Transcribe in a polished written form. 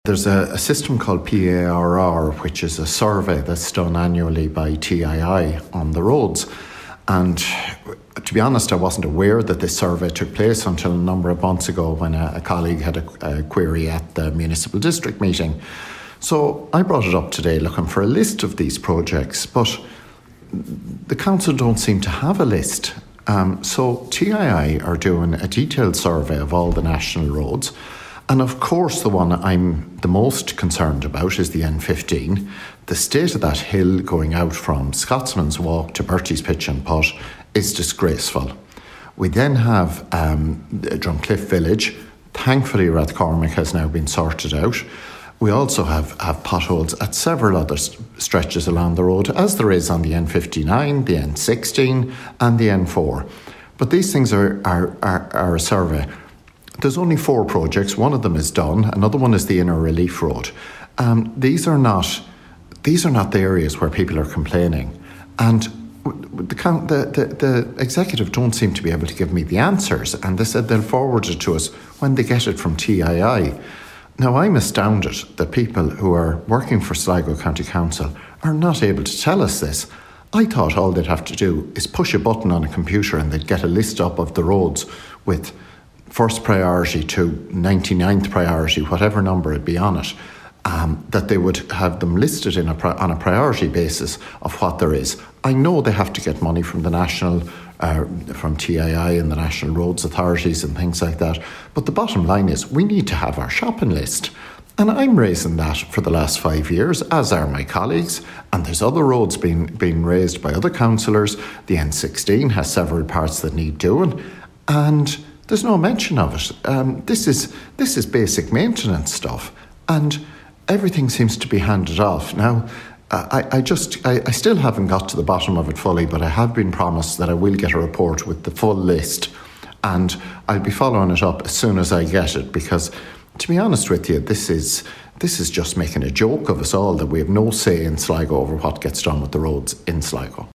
There's a system called PARR, which is a survey that's done annually by TII on the roads. And to be honest, I wasn't aware that this survey took place until a number of months ago when a colleague had a query at the municipal district meeting. So I brought it up today looking for a list of these projects, but the council don't seem to have a list. So TII are doing a detailed survey of all the national roads. And of course, the one I'm the most concerned about is the N15. The state of that hill going out from Scotsman's Walk to Bertie's Pitch and Putt is disgraceful. We then have Drumcliff Village. Thankfully, Rathcormac has now been sorted out. We also have potholes at several other stretches along the road, as there is on the N59, the N16 and the N4. But these things are a survey. There's only 4 projects. One of them is done. Another one is the Inner Relief Road. These are not the areas where people are complaining. And the executive don't seem to be able to give me the answers. And they said they'll forward it to us when they get it from TII. Now, I'm astounded that people who are working for Sligo County Council are not able to tell us this. I thought all they'd have to do is push a button on a computer and they'd get a list up of the roads with first priority to 99th priority, whatever number it'd be on it, that they would have them listed on a priority basis of what there is. I know they have to get money from the national, from TII and the National Roads Authorities and things like that. But the bottom line is we need to have our shopping list. And I'm raising that for the last 5 years, as are my colleagues. And there's other roads being raised by other councillors. The N16 has several parts that need doing. And there's no mention of it. This is basic maintenance stuff, and everything seems to be handed off. Now, I still haven't got to the bottom of it fully, but I have been promised that I will get a report with the full list, and I'll be following it up as soon as I get it, because to be honest with you, this is just making a joke of us all that we have no say in Sligo over what gets done with the roads in Sligo.